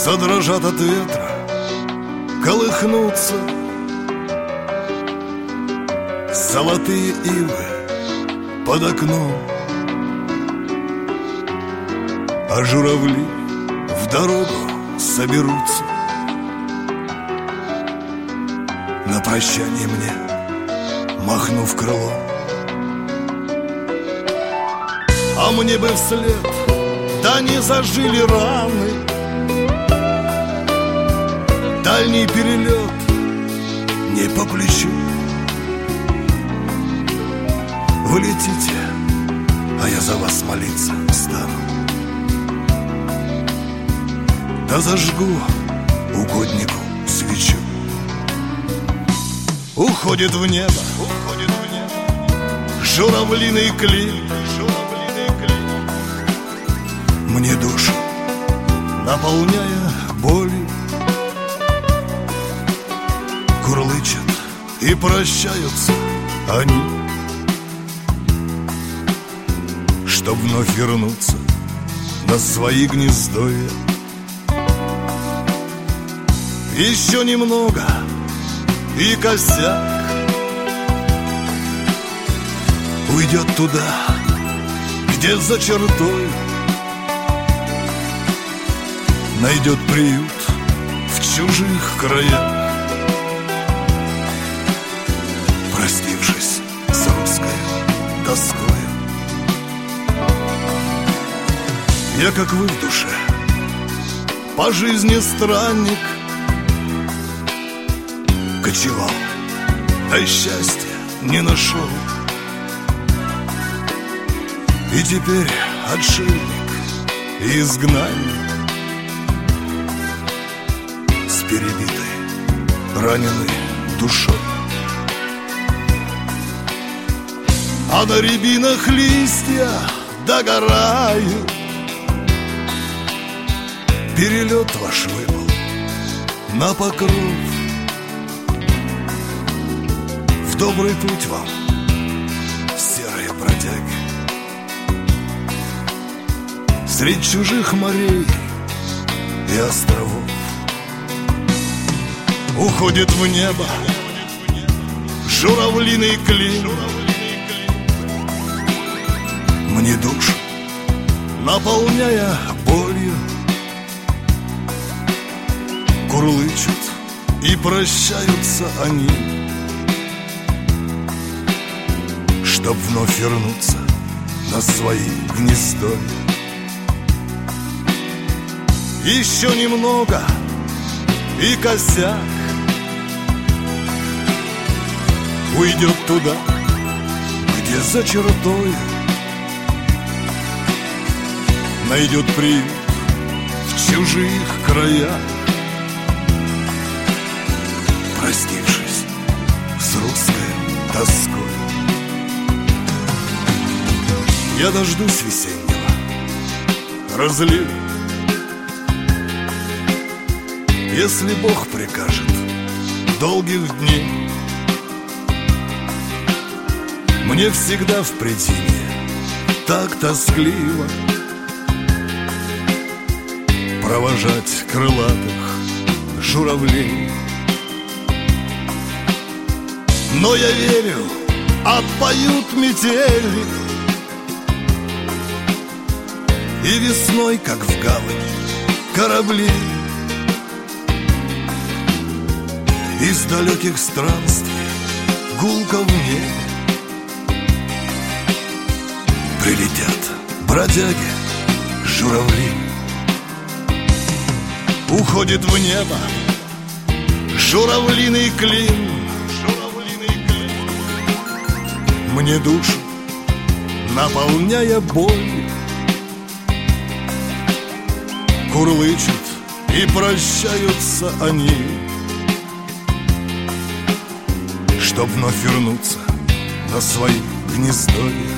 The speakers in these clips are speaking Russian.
задрожат от ветра, колыхнутся золотые ивы под окном, а журавли в дорогу соберутся. На прощание мне махнув крылом, а мне бы вслед, да не зажили раны. Дальний перелет не по плечу. Вы летите, а я за вас молиться стану. Да зажгу угоднику свечу. Уходит в небо журавлиный клин, мне душу наполняя болью. Курлычат и прощаются они, чтоб вновь вернуться на свои гнездовья. Еще немного и косяк уйдет туда, где за чертой найдет приют в чужих краях. Простившись с русской тоскою, я, как вы в душе, по жизни странник, кочевал, да счастья не нашел. И теперь отшельник и изгнанник с перебитой, раненой душой. А на рябинах листья догорают. Перелет ваш выпал на покров. В добрый путь вам, серые бродяги, средь чужих морей и островов. Уходит в небо журавлиный клин, мне душу наполняя болью. Курлычут и прощаются они, чтоб вновь вернуться на свои гнездовья. Еще немного и косяк уйдет туда, где за чертой найдет приют в чужих краях. Простившись с русской тоской, я дождусь весеннего разлива. Если Бог прикажет долгих дней, мне всегда в притине так тоскливо провожать крылатых журавлей. Но я верю, отпоют метели, и весной, как в гавани, корабли из далеких странствий гулко в небе прилетят бродяги, журавли. Уходит в небо журавлиный клин, мне душу наполняя болью. Курлычут и прощаются они, чтоб вновь вернуться на свои гнездовья.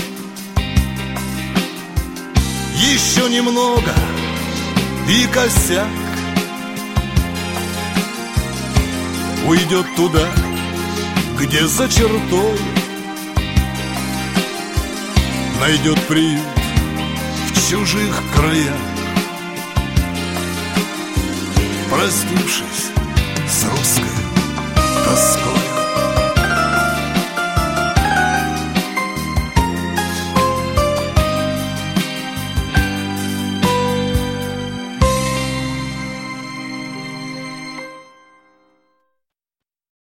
Еще немного и косяк уйдет туда, где за чертой найдет приют в чужих краях. простившись,